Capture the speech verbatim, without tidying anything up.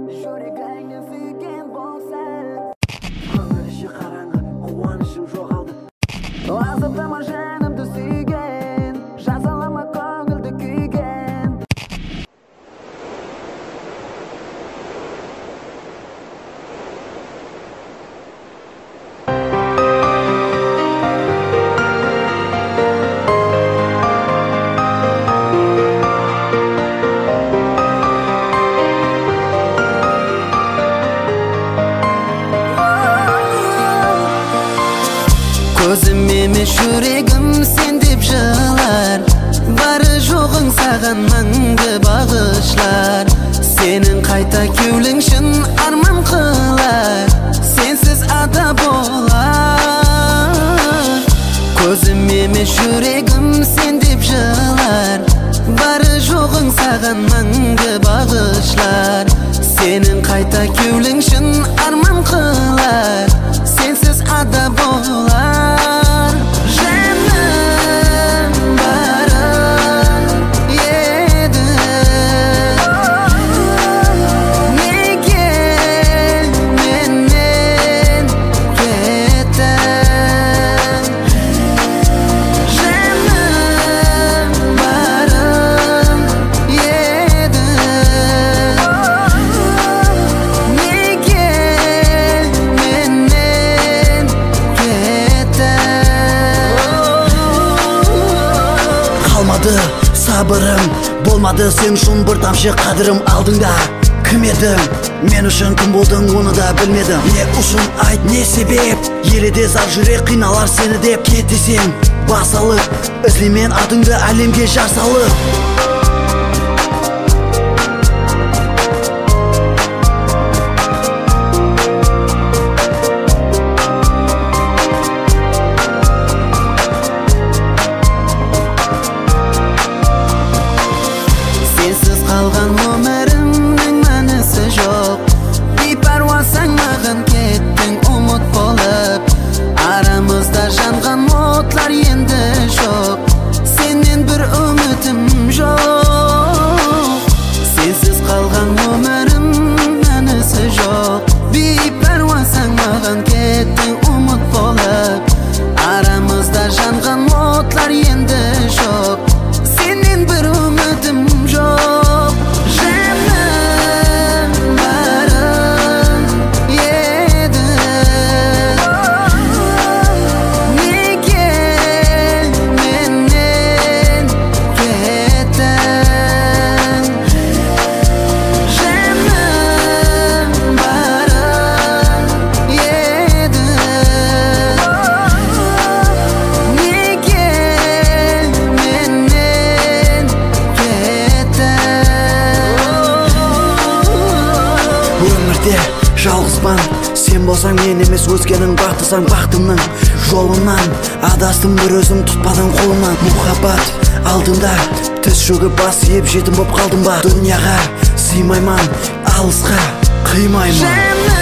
Жүрегіңнен сүйген болса көңіл іші қараңғы, қуанышым жоғалды. Азаптама жанымды сүйген, жазалама көңілді күйген. Көзім емес жүрегім сен деп жылар, бары жоғың саған мәңгі бағышлар. Сенің қайта кеулің шын арман қылар, сенсіз ада болар. Көзім емес жүрегім сен деп жылар, бары жоғың саған мәңгі бағышлар. Сенің қайта кеулің шын арман қылар, сенсіз ада болар. Сабырым болмады сен үшін бір тамшы қадірім алдыңда. Кім едің? Мен үшін кім болдың, оны да білмедім. Не үшін айт, не себеп? Еледе зар жүрек қиналар сені деп. Кетесең бас алып, ізлемен адыңды әлемге жар салып. Қалған өмірімнің мәнісі жоқ, бейпаруасың маған кеттің ұмыт болып. Арамызда жанған отлар енді жоқ, сенен бір үмітім жоқ. Сенсіз қалған өмірім мәнісі жоқ, бейпаруасың маған кеттің ұмыт болып. Арамызда жанған отлар енді жоқ, сенен бір үмітім жоқ. Жалғызбан, сен болсаң мен емес өзгенің, бақтысаң бақтымның жолынан. Адастым бір өзім, тұтпадың қолынан. Мұхаббат алдында тіс шөгіп бас иіп жетім боп қалдым ба? Дүнияға сыймайман, алысқа қимайман.